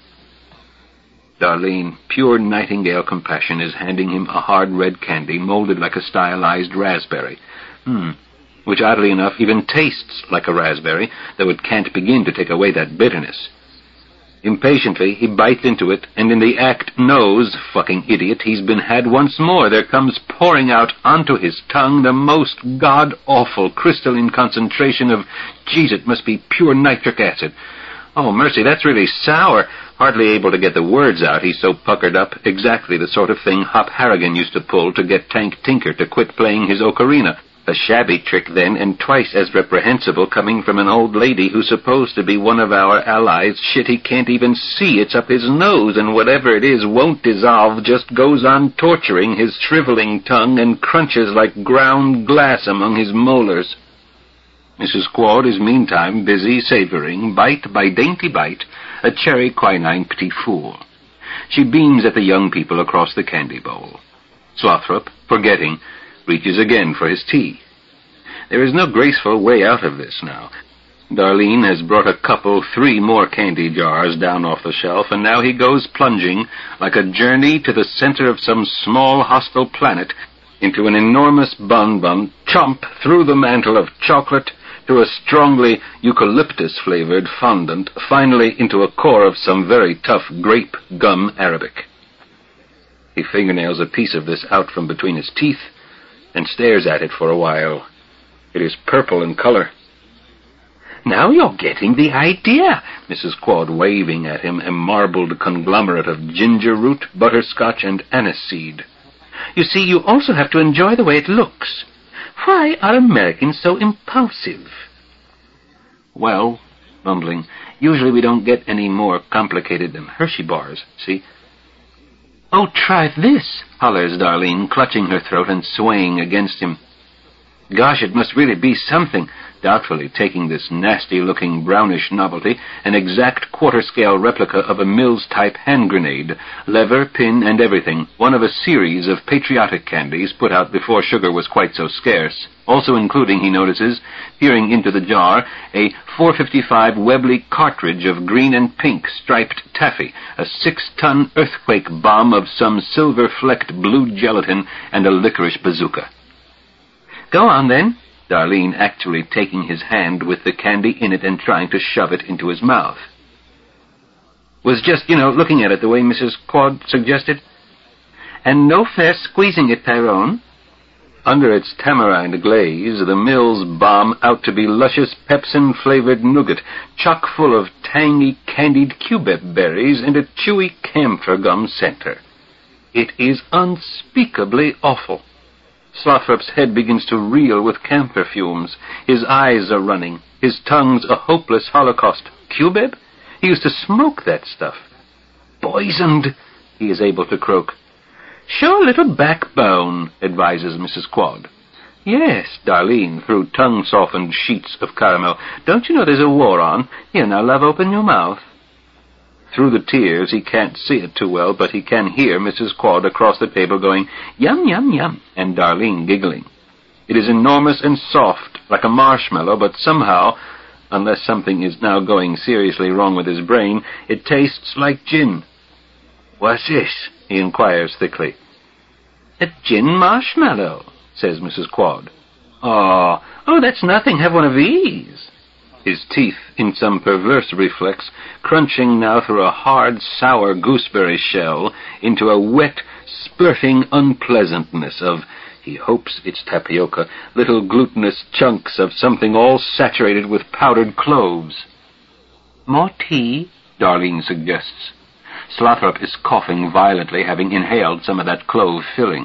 Darlene, pure nightingale compassion, is handing him a hard red candy molded like a stylized raspberry. Hmm, which oddly enough even tastes like a raspberry, though it can't begin to take away that bitterness. Impatiently, he bites into it, and in the act knows, fucking idiot, he's been had once more. There comes pouring out onto his tongue the most god-awful crystalline concentration of, geez, it must be pure nitric acid. Oh, mercy, that's really sour. Hardly able to get the words out, he's so puckered up. Exactly the sort of thing Hop Harrigan used to pull to get Tank Tinker to quit playing his ocarina. A shabby trick, then, and twice as reprehensible coming from an old lady who's supposed to be one of our allies. Shit, he can't even see. It's up his nose, and whatever it is won't dissolve, just goes on torturing his shriveling tongue and crunches like ground glass among his molars. Missus Quad is meantime busy savoring, bite by dainty bite, a cherry quinine petit four. She beams at the young people across the candy bowl. Slothrop, forgetting, reaches again for his tea. There is no graceful way out of this now. Darlene has brought a couple, three more candy jars down off the shelf, and now he goes plunging, like a journey to the center of some small hostile planet, into an enormous bonbon, chomp through the mantle of chocolate, to a strongly eucalyptus-flavored fondant, finally into a core of some very tough grape gum Arabic. He fingernails a piece of this out from between his teeth and stares at it for a while. It is purple in color. "Now you're getting the idea," Missus Quad, waving at him a marbled conglomerate of ginger root, butterscotch, and aniseed. "You see, you also have to enjoy the way it looks. Why are Americans so impulsive?" "Well," mumbling, "usually we don't get any more complicated than Hershey bars, see?" "Oh, try this," hollers Darlene, clutching her throat and swaying against him. "Gosh, it must really be something," doubtfully taking this nasty-looking brownish novelty, an exact quarter-scale replica of a Mills-type hand grenade, lever, pin, and everything, one of a series of patriotic candies put out before sugar was quite so scarce, also including, he notices, peering into the jar, a four fifty-five Webley cartridge of green and pink striped taffy, a six-ton earthquake bomb of some silver-flecked blue gelatin, and a licorice bazooka. "Go on, then," Darlene actually taking his hand with the candy in it and trying to shove it into his mouth. "Was just, you know, looking at it the way Missus Quad suggested." "And no fair squeezing it, Tyrone." Under its tamarind glaze, the Mills bomb out to be luscious pepsin-flavored nougat, chock full of tangy candied cubeb berries and a chewy camphor gum center. It is unspeakably awful. Slothrop's head begins to reel with camphor fumes. His eyes are running. His tongue's a hopeless holocaust. Cubeb? He used to smoke that stuff. "Poisoned," he is able to croak. "Show a little backbone," advises Missus Quad. "Yes, Darlene, through tongue-softened sheets of caramel. "Don't you know there's a war on? Here, now, love, open your mouth." Through the tears, he can't see it too well, but he can hear Missus Quad across the table going, "Yum, yum, yum," and Darlene giggling. It is enormous and soft, like a marshmallow, but somehow, unless something is now going seriously wrong with his brain, it tastes like gin. "What's this?" he inquires thickly. "A gin marshmallow," says Missus Quad. "Oh, oh, that's nothing. Have one of these." His teeth, in some perverse reflex, crunching now through a hard, sour gooseberry shell into a wet, spurting unpleasantness of, he hopes it's tapioca, little glutinous chunks of something all saturated with powdered cloves. "More tea?" Darlene suggests. Slothrop is coughing violently, having inhaled some of that clove filling.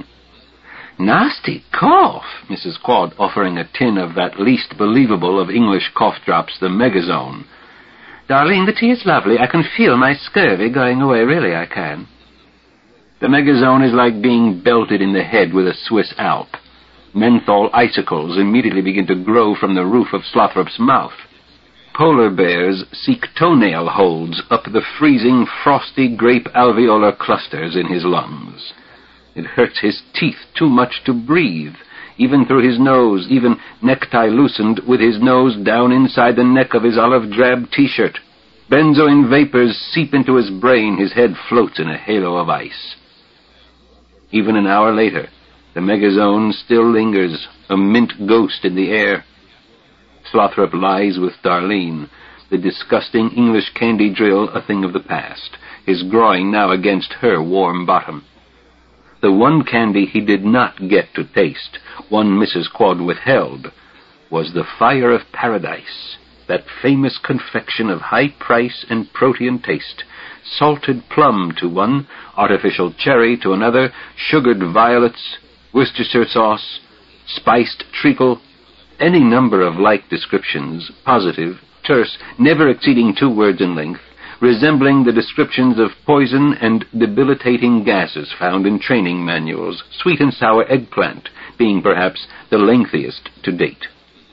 "Nasty cough," Missus Quad offering a tin of that least believable of English cough drops, the Megazone. "Darlene, the tea is lovely. I can feel my scurvy going away, really I can." The Megazone is like being belted in the head with a Swiss Alp. Menthol icicles immediately begin to grow from the roof of Slothrop's mouth. Polar bears seek toenail holds up the freezing, frosty grape alveolar clusters in his lungs. It hurts his teeth too much to breathe, even through his nose, even necktie loosened, with his nose down inside the neck of his olive-drab T-shirt. Benzoin vapors seep into his brain, his head floats in a halo of ice. Even an hour later, the Megazone still lingers, a mint ghost in the air. Slothrop lies with Darlene, the disgusting English candy drill a thing of the past, his groin now against her warm bottom. The one candy he did not get to taste, one Missus Quad withheld, was the Fire of Paradise, that famous confection of high price and protean taste, salted plum to one, artificial cherry to another, sugared violets, Worcestershire sauce, spiced treacle, any number of like descriptions, positive, terse, never exceeding two words in length, resembling the descriptions of poison and debilitating gases found in training manuals, sweet and sour eggplant being perhaps the lengthiest to date.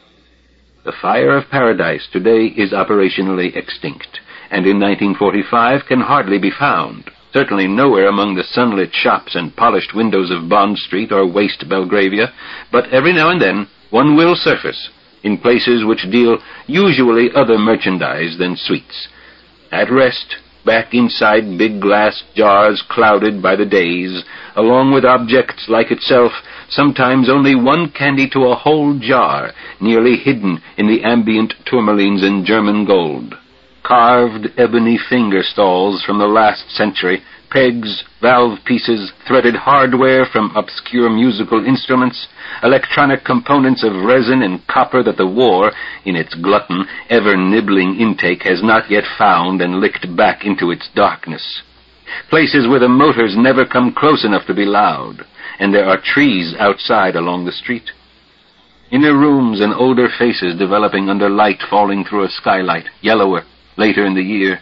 The Fire of Paradise today is operationally extinct, and in nineteen forty-five can hardly be found, certainly nowhere among the sunlit shops and polished windows of Bond Street or waste Belgravia, but every now and then one will surface in places which deal usually other merchandise than sweets. At rest, back inside big glass jars clouded by the days, along with objects like itself, sometimes only one candy to a whole jar, nearly hidden in the ambient tourmalines and German gold. Carved ebony finger stalls from the last century, pegs, valve pieces, threaded hardware from obscure musical instruments, electronic components of resin and copper that the war, in its glutton, ever-nibbling intake, has not yet found and licked back into its darkness. Places where the motors never come close enough to be loud, and there are trees outside along the street. Inner rooms and older faces developing under light falling through a skylight, yellower, later in the year.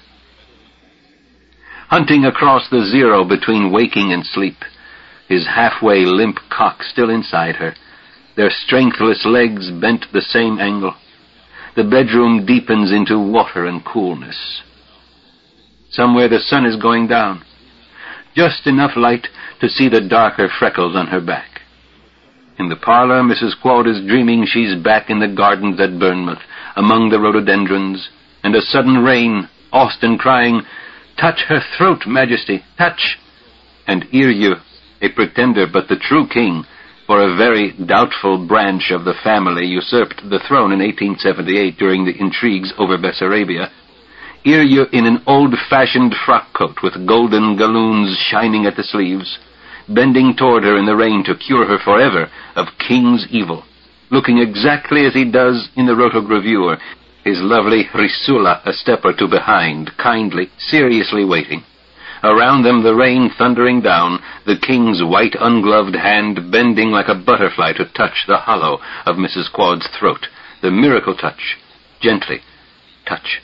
Hunting across the zero between waking and sleep, his halfway limp cock still inside her, their strengthless legs bent the same angle. The bedroom deepens into water and coolness. Somewhere the sun is going down, just enough light to see the darker freckles on her back. In the parlor, Missus Quad is dreaming she's back in the gardens at Bournemouth, among the rhododendrons, and a sudden rain, Austin crying, "Touch her throat, Majesty, touch!" And Iryu, a pretender but the true king, for a very doubtful branch of the family usurped the throne in eighteen seventy-eight during the intrigues over Bessarabia, Iryu in an old-fashioned frock coat with golden galloons shining at the sleeves, bending toward her in the rain to cure her forever of king's evil, looking exactly as he does in the rotogravure, his lovely Risula a step or two behind, kindly, seriously waiting. Around them the rain thundering down, the king's white ungloved hand bending like a butterfly to touch the hollow of Missus Quad's throat. The miracle touch. Gently. Touch.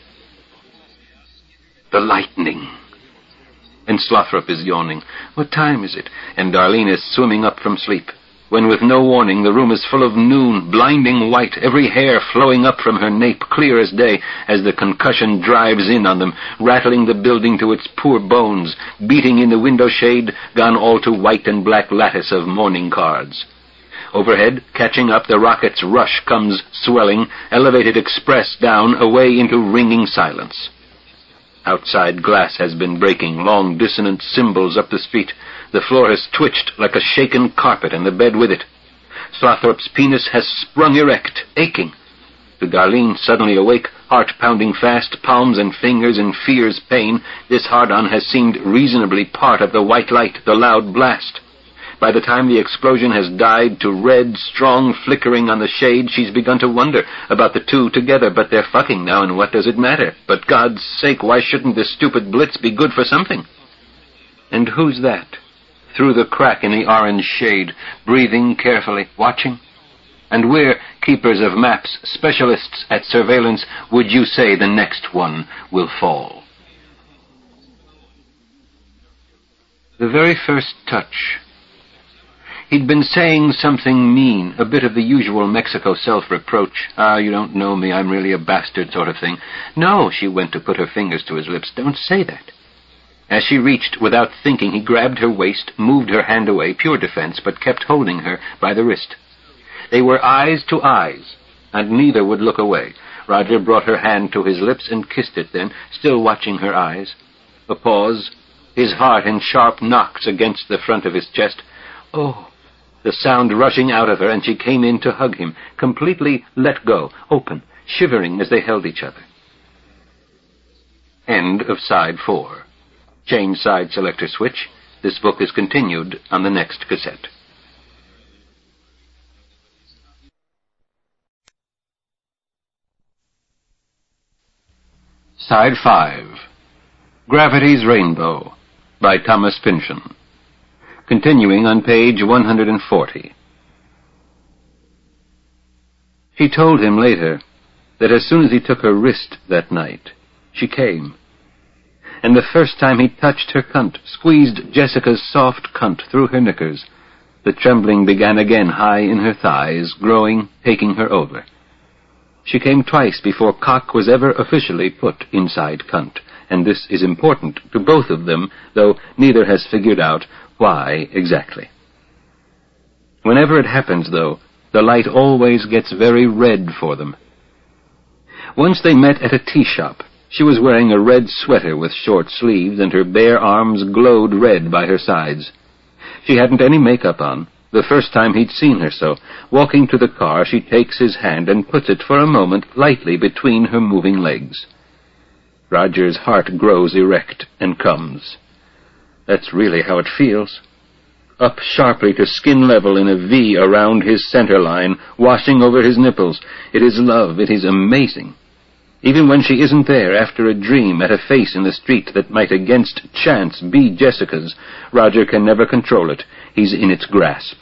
The lightning. And Slothrop is yawning. What time is it? And Darlene is swimming up from sleep, when with no warning the room is full of noon, blinding white, every hair flowing up from her nape clear as day, as the concussion drives in on them, rattling the building to its poor bones, beating in the window shade, gone all to white and black lattice of mourning cards. Overhead, catching up, the rocket's rush comes swelling, elevated express down, away into ringing silence. Outside glass has been breaking, long dissonant cymbals up the street. The floor has twitched like a shaken carpet, and the bed with it. Slothrop's penis has sprung erect, aching. To Darlene, suddenly awake, heart pounding fast, palms and fingers in fierce pain, this hard-on has seemed reasonably part of the white light, the loud blast. By the time the explosion has died to red, strong flickering on the shade, she's begun to wonder about the two together, but they're fucking now, and what does it matter? But God's sake, why shouldn't this stupid blitz be good for something? And who's that? Through the crack in the orange shade, breathing carefully, watching? And where, keepers of maps, specialists at surveillance, would you say the next one will fall? The very first touch. He'd been saying something mean, a bit of the usual Mexico self-reproach. Ah, you don't know me, I'm really a bastard sort of thing. No, she went to put her fingers to his lips. Don't say that. As she reached, without thinking, he grabbed her waist, moved her hand away, pure defense, but kept holding her by the wrist. They were eyes to eyes, and neither would look away. Roger brought her hand to his lips and kissed it then, still watching her eyes. A pause, his heart in sharp knocks against the front of his chest. Oh! The sound rushing out of her, and she came in to hug him, completely let go, open, shivering as they held each other. End of side four. Change side selector switch. This book is continued on the next cassette. Side five. Gravity's Rainbow by Thomas Pynchon. Continuing on page one hundred forty. She told him later that as soon as he took her wrist that night, she came. And the first time he touched her cunt, squeezed Jessica's soft cunt through her knickers, the trembling began again high in her thighs, growing, taking her over. She came twice before cock was ever officially put inside cunt, and this is important to both of them, though neither has figured out why exactly. Whenever it happens, though, The light always gets very red for them. Once they met at a tea shop. She was wearing a red sweater with short sleeves, and her bare arms glowed red by her sides. She hadn't any makeup on, the first time he'd seen her so. Walking to the car, she takes his hand and puts it for a moment lightly between her moving legs. Roger's heart grows erect and comes. That's really how it feels. Up sharply to skin level in a V around his center line, washing over his nipples. It is love. It is amazing. Even when she isn't there, after a dream at a face in the street that might against chance be Jessica's, Roger can never control it. He's in its grasp.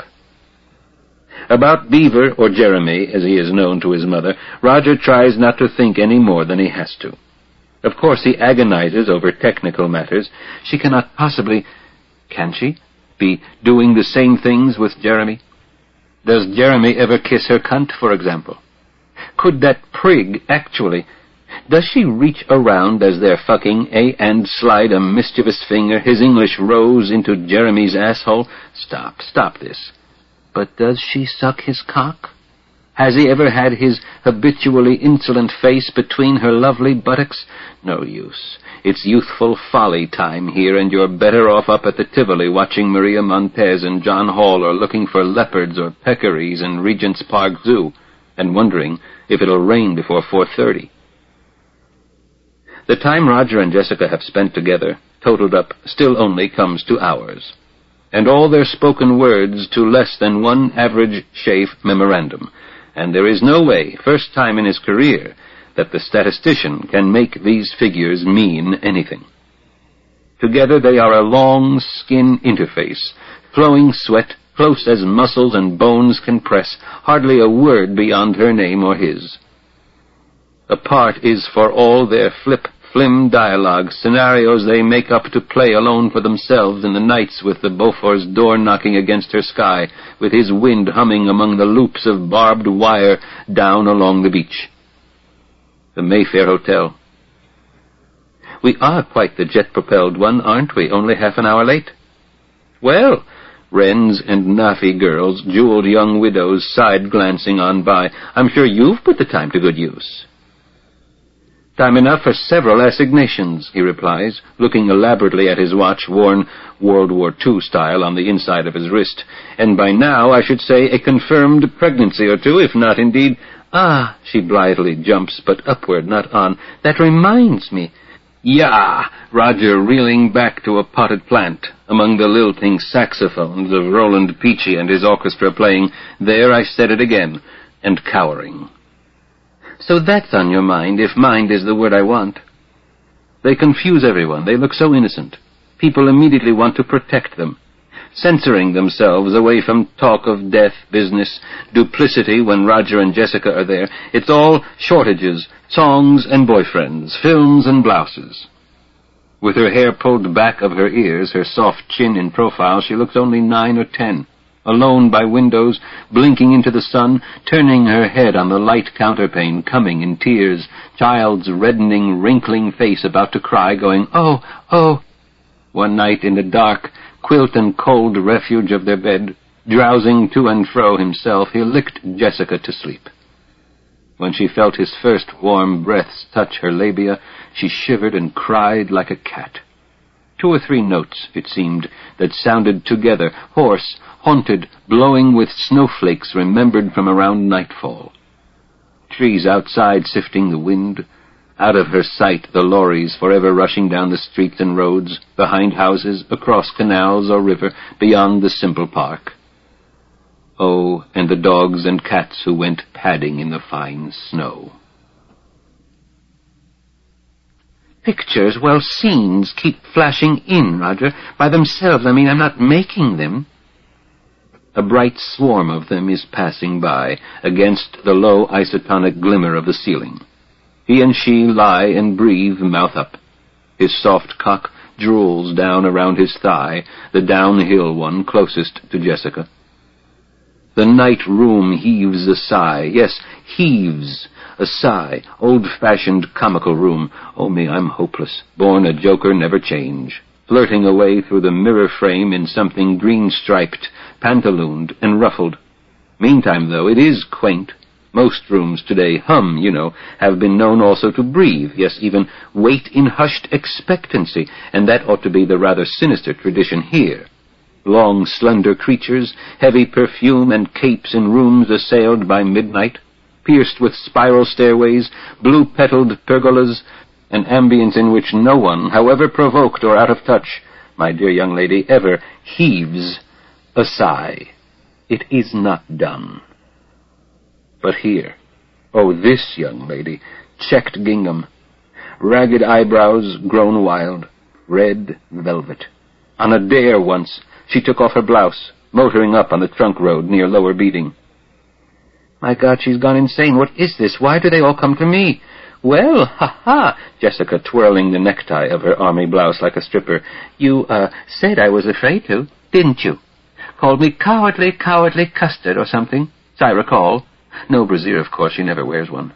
About Beaver, or Jeremy, as he is known to his mother, Roger tries not to think any more than he has to. Of course he agonizes over technical matters. She cannot possibly, can she, be doing the same things with Jeremy? Does Jeremy ever kiss her cunt, for example? Could that prig actually... Does she reach around as they're fucking, eh, and slide a mischievous finger, his English rose, into Jeremy's asshole? Stop, stop this. But does she suck his cock? Has he ever had his habitually insolent face between her lovely buttocks? No use. It's youthful folly time here, and you're better off up at the Tivoli watching Maria Montez and John Hall, or looking for leopards or peccaries in Regent's Park Zoo, and wondering if it'll rain before four thirty. The time Roger and Jessica have spent together, totaled up, still only comes to hours, and all their spoken words to less than one average chafe memorandum, and there is no way, first time in his career, that the statistician can make these figures mean anything. Together they are a long skin interface, flowing sweat, close as muscles and bones can press, hardly a word beyond her name or his. Apart is for all their flip, flim dialogue, scenarios they make up to play alone for themselves in the nights with the Beaufort's door knocking against her sky, with his wind humming among the loops of barbed wire down along the beach. The Mayfair Hotel. We are quite the jet-propelled one, aren't we? Only half an hour late. Well, wrens and Nafi girls, jeweled young widows, side-glancing on by. I'm sure you've put the time to good use. Time enough for several assignations, he replies, looking elaborately at his watch, worn World War Two style on the inside of his wrist, and by now, I should say, a confirmed pregnancy or two, if not indeed... Ah, she blithely jumps, but upward, not on. That reminds me. Yeah, Roger reeling back to a potted plant, among the lilting saxophones of Roland Peachy and his orchestra playing There I Said It Again, and cowering. So that's on your mind, if mind is the word I want. They confuse everyone. They look so innocent. People immediately want to protect them, censoring themselves away from talk of death, business, duplicity when Roger and Jessica are there. It's all shortages, songs and boyfriends, films and blouses. With her hair pulled back of her ears, her soft chin in profile, she looks only nine or ten. Alone by windows, blinking into the sun, turning her head on the light counterpane, coming in tears, child's reddening, wrinkling face about to cry, going, oh, oh. One night in the dark, quilt and cold refuge of their bed, drowsing to and fro himself, he licked Jessica to sleep. When she felt his first warm breaths touch her labia, she shivered and cried like a cat. Two or three notes, it seemed, that sounded together, hoarse, haunted, blowing with snowflakes remembered from around nightfall. Trees outside sifting the wind, out of her sight the lorries forever rushing down the streets and roads, behind houses, across canals or river, beyond the simple park. Oh, and the dogs and cats who went padding in the fine snow. Pictures, well, scenes keep flashing in, Roger, by themselves. I mean, I'm not making them. A bright swarm of them is passing by, against the low isotonic glimmer of the ceiling. He and she lie and breathe mouth up. His soft cock drools down around his thigh, the downhill one closest to Jessica. The night room heaves a sigh. Yes, heaves a sigh. Old-fashioned comical room. Oh me, I'm hopeless. Born a joker, never change. Flirting away through the mirror frame in something green-striped, pantalooned and ruffled. Meantime, though, it is quaint. Most rooms today hum, you know, have been known also to breathe, yes, even wait in hushed expectancy, and that ought to be the rather sinister tradition here. Long, slender creatures, heavy perfume and capes in rooms assailed by midnight, pierced with spiral stairways, blue-petaled pergolas, an ambience in which no one, however provoked or out of touch, my dear young lady, ever heaves a sigh. It is not done. But here, oh, this young lady, checked gingham, ragged eyebrows grown wild, red velvet. On a dare once, she took off her blouse, motoring up on the trunk road near Lower Beading. My God, she's gone insane. What is this? Why do they all come to me? Well, ha-ha, Jessica twirling the necktie of her army blouse like a stripper. You, uh, said I was afraid to, didn't you? Called me cowardly, cowardly custard or something, as I recall. No brassiere, of course, she never wears one.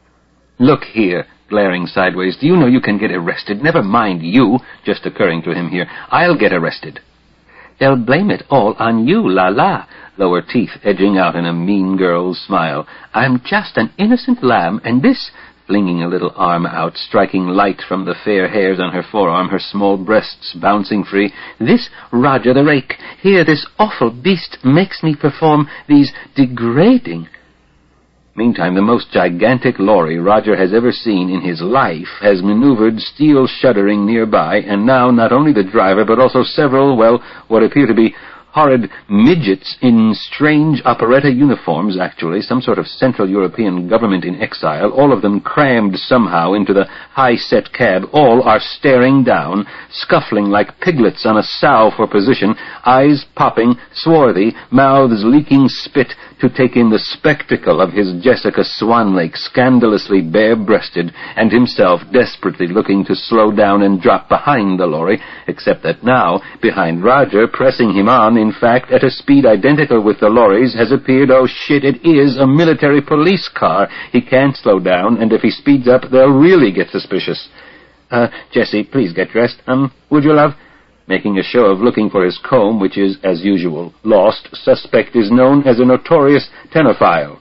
Look here, glaring sideways, do you know you can get arrested? Never mind you, just occurring to him here. I'll get arrested. They'll blame it all on you, la-la, lower teeth edging out in a mean girl's smile. I'm just an innocent lamb, and this, flinging a little arm out, striking light from the fair hairs on her forearm, her small breasts bouncing free, this Roger the Rake, here, this awful beast makes me perform these degrading... Meantime, the most gigantic lorry Roger has ever seen in his life has maneuvered, steel shuddering nearby, and now not only the driver, but also several, well, what appear to be horrid midgets in strange operetta uniforms, actually, some sort of Central European government in exile, all of them crammed somehow into the high-set cab, all are staring down, scuffling like piglets on a sow for position, eyes popping, swarthy, mouths leaking spit, to take in the spectacle of his Jessica Swan Lake scandalously bare-breasted, and himself desperately looking to slow down and drop behind the lorry, except that now, behind Roger, pressing him on, in fact, at a speed identical with the lorry's, has appeared, oh shit, it is a military police car. He can't slow down, and if he speeds up, they'll really get suspicious. Uh, Jessie, please get dressed. Um, would you, love? Making a show of looking for his comb, which is, as usual, lost. Suspect is known as a notorious tenophile.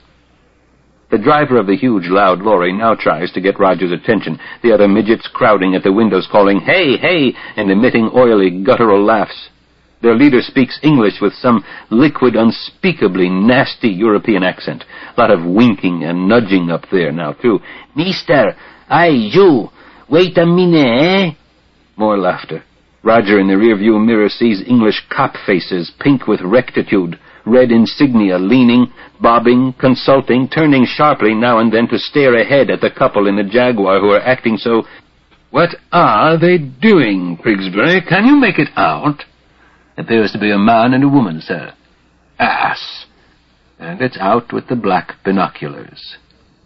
The driver of the huge, loud lorry now tries to get Roger's attention, the other midgets crowding at the windows calling, "Hey, hey," and emitting oily, guttural laughs. Their leader speaks English with some liquid, unspeakably nasty European accent. A lot of winking and nudging up there now, too. "Mister, aye, you, wait a minute, eh?" More laughter. Roger in the rearview mirror sees English cop faces, pink with rectitude, red insignia, leaning, bobbing, consulting, turning sharply now and then to stare ahead at the couple in the Jaguar who are acting so... "What are they doing, Prigsbury? Can you make it out?" "Appears to be a man and a woman, sir." "Ass!" And it's out with the black binoculars.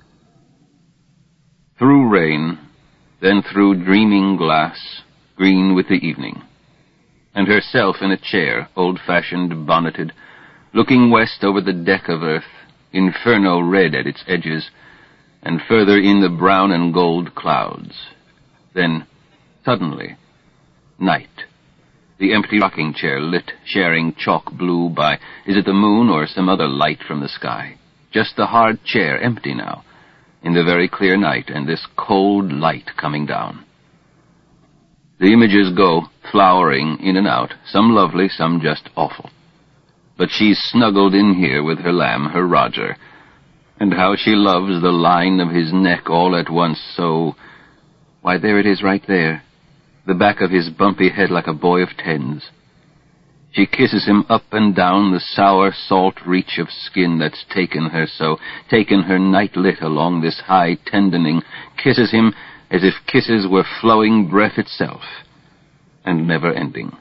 Through rain, then through dreaming glass, green with the evening, and herself in a chair, old-fashioned, bonneted, looking west over the deck of earth, inferno red at its edges, and further in the brown and gold clouds. Then, suddenly, night. The empty rocking chair lit, sharing chalk blue by, is it the moon or some other light from the sky? Just the hard chair, empty now, in the very clear night, and this cold light coming down. The images go, flowering in and out, some lovely, some just awful. But she's snuggled in here with her lamb, her Roger, and how she loves the line of his neck all at once so... Why, there it is right there, the back of his bumpy head like a boy of tens. She kisses him up and down the sour salt reach of skin that's taken her so, taken her night-lit along this high tendoning, kisses him as if kisses were flowing breath itself, and never ending.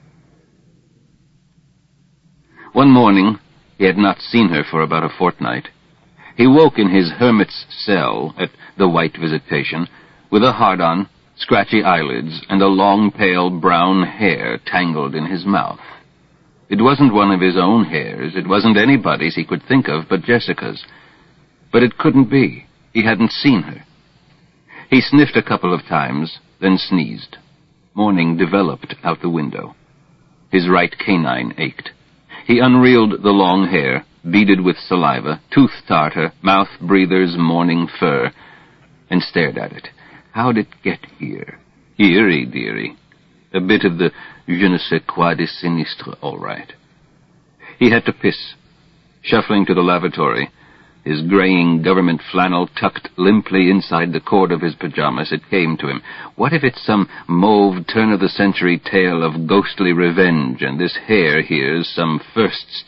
One morning, he had not seen her for about a fortnight. He woke in his hermit's cell at the White Visitation, with a hard-on, scratchy eyelids, and a long, pale brown hair tangled in his mouth. It wasn't one of his own hairs, it wasn't anybody's he could think of but Jessica's. But it couldn't be. He hadn't seen her. He sniffed a couple of times, then sneezed. Morning developed out the window. His right canine ached. He unreeled the long hair, beaded with saliva, tooth tartar, mouth breather's morning fur, and stared at it. How'd it get here? Eerie, dearie. A bit of the je ne sais quoi de sinistre, all right. He had to piss. Shuffling to the lavatory, his graying government flannel tucked limply inside the cord of his pajamas, it came to him. What if it's some mauve turn-of-the-century tale of ghostly revenge, and this hair here's some first